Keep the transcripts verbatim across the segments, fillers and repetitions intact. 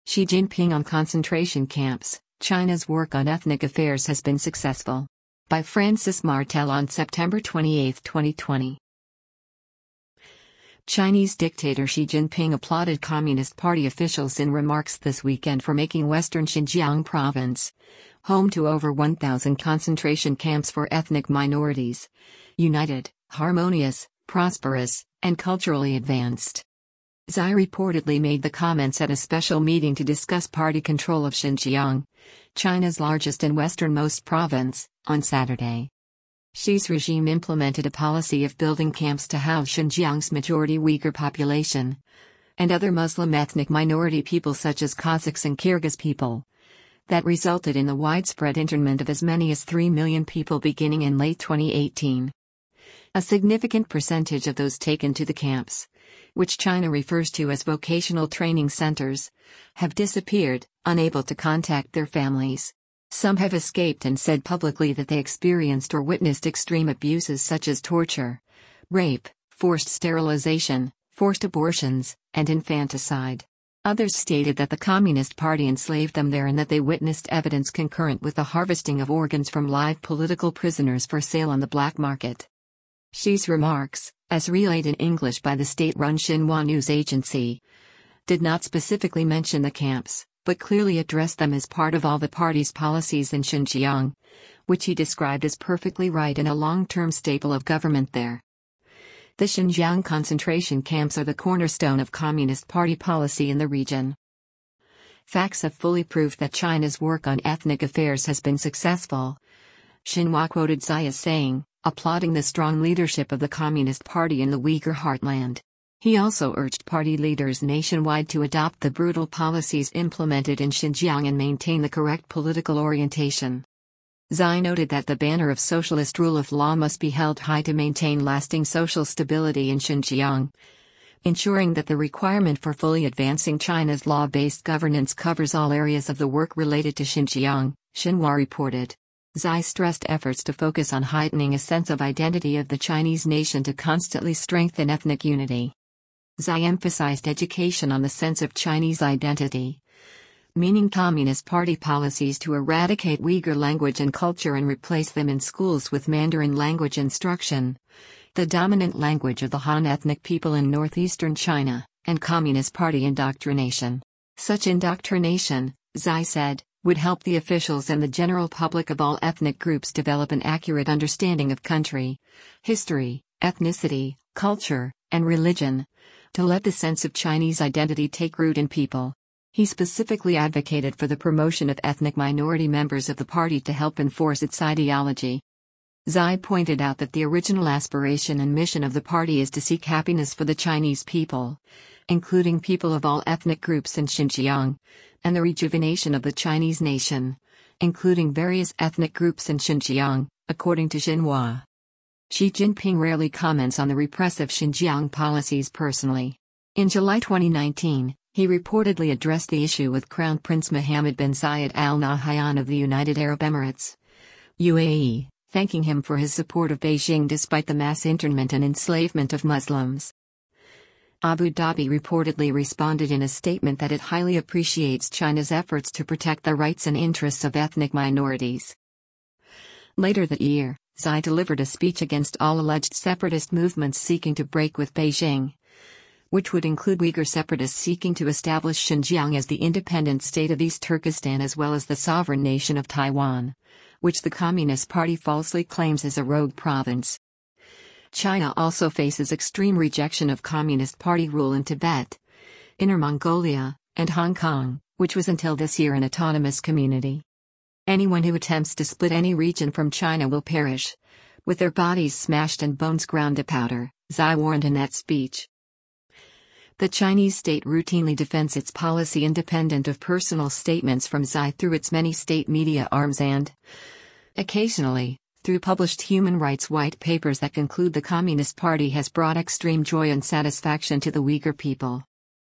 Xi Jinping on concentration camps, China's work on ethnic affairs has been successful. By Francis Martel on September twenty-eighth, twenty twenty. Chinese dictator Xi Jinping applauded Communist Party officials in remarks this weekend for making Western Xinjiang province home to over one thousand concentration camps for ethnic minorities, united, harmonious, prosperous, and culturally advanced. Xi reportedly made the comments at a special meeting to discuss party control of Xinjiang, China's largest and westernmost province, on Saturday. Xi's regime implemented a policy of building camps to house Xinjiang's majority Uyghur population and other Muslim ethnic minority people such as Kazakhs and Kyrgyz people, that resulted in the widespread internment of as many as three million people beginning in late twenty eighteen. A significant percentage of those taken to the camps, which China refers to as vocational training centers, have disappeared, unable to contact their families. Some have escaped and said publicly that they experienced or witnessed extreme abuses such as torture, rape, forced sterilization, forced abortions, and infanticide. Others stated that the Communist Party enslaved them there and that they witnessed evidence concurrent with the harvesting of organs from live political prisoners for sale on the black market. Xi's remarks, as relayed in English by the state-run Xinhua news agency, did not specifically mention the camps, but clearly addressed them as part of all the party's policies in Xinjiang, which he described as perfectly right and a long-term staple of government there. The Xinjiang concentration camps are the cornerstone of Communist Party policy in the region. Facts have fully proved that China's work on ethnic affairs has been successful, Xinhua quoted Xi as saying, applauding the strong leadership of the Communist Party in the Uyghur heartland. He also urged party leaders nationwide to adopt the brutal policies implemented in Xinjiang and maintain the correct political orientation. Xi noted that the banner of socialist rule of law must be held high to maintain lasting social stability in Xinjiang, ensuring that the requirement for fully advancing China's law-based governance covers all areas of the work related to Xinjiang, Xinhua reported. Xi stressed efforts to focus on heightening a sense of identity of the Chinese nation to constantly strengthen ethnic unity. Xi emphasized education on the sense of Chinese identity, meaning Communist Party policies to eradicate Uyghur language and culture and replace them in schools with Mandarin language instruction, the dominant language of the Han ethnic people in northeastern China, and Communist Party indoctrination. Such indoctrination, Xi said, would help the officials and the general public of all ethnic groups develop an accurate understanding of country, history, ethnicity, culture, and religion, to let the sense of Chinese identity take root in people. He specifically advocated for the promotion of ethnic minority members of the party to help enforce its ideology. Xi pointed out that the original aspiration and mission of the party is to seek happiness for the Chinese people, including people of all ethnic groups in Xinjiang, and the rejuvenation of the Chinese nation, including various ethnic groups in Xinjiang, according to Xinhua. Xi Jinping rarely comments on the repressive Xinjiang policies personally. In July twenty nineteen, he reportedly addressed the issue with Crown Prince Mohammed bin Zayed Al Nahyan of the United Arab Emirates, U A E, thanking him for his support of Beijing despite the mass internment and enslavement of Muslims. Abu Dhabi reportedly responded in a statement that it highly appreciates China's efforts to protect the rights and interests of ethnic minorities. Later that year, Xi delivered a speech against all alleged separatist movements seeking to break with Beijing, which would include Uyghur separatists seeking to establish Xinjiang as the independent state of East Turkestan as well as the sovereign nation of Taiwan, which the Communist Party falsely claims is a rogue province. China also faces extreme rejection of Communist Party rule in Tibet, Inner Mongolia, and Hong Kong, which was until this year an autonomous community. Anyone who attempts to split any region from China will perish, with their bodies smashed and bones ground to powder, Xi warned in that speech. The Chinese state routinely defends its policy independent of personal statements from Xi through its many state media arms and, occasionally, through published human rights white papers that conclude the Communist Party has brought extreme joy and satisfaction to the Uyghur people.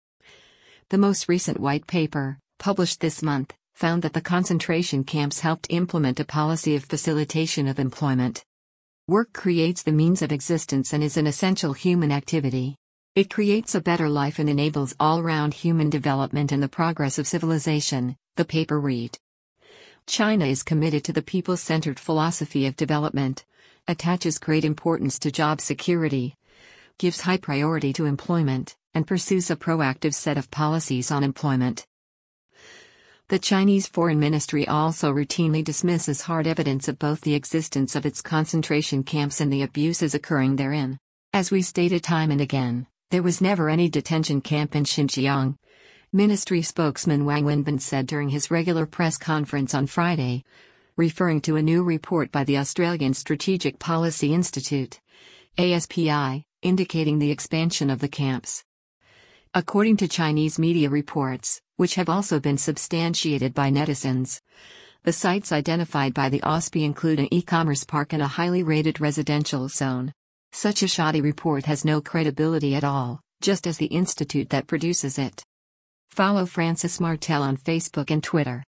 The most recent white paper, published this month, found that the concentration camps helped implement a policy of facilitation of employment. Work creates the means of existence and is an essential human activity. It creates a better life and enables all-round human development and the progress of civilization, the paper read. China is committed to the people-centered philosophy of development, attaches great importance to job security, gives high priority to employment, and pursues a proactive set of policies on employment. The Chinese Foreign Ministry also routinely dismisses hard evidence of both the existence of its concentration camps and the abuses occurring therein. As we stated time and again, there was never any detention camp in Xinjiang, Ministry spokesman Wang Wenbin said during his regular press conference on Friday, referring to a new report by the Australian Strategic Policy Institute, A S P I, indicating the expansion of the camps. According to Chinese media reports, which have also been substantiated by netizens, the sites identified by the A S P I include an e-commerce park and a highly rated residential zone. Such a shoddy report has no credibility at all, just as the institute that produces it. Follow Francis Martel on Facebook and Twitter.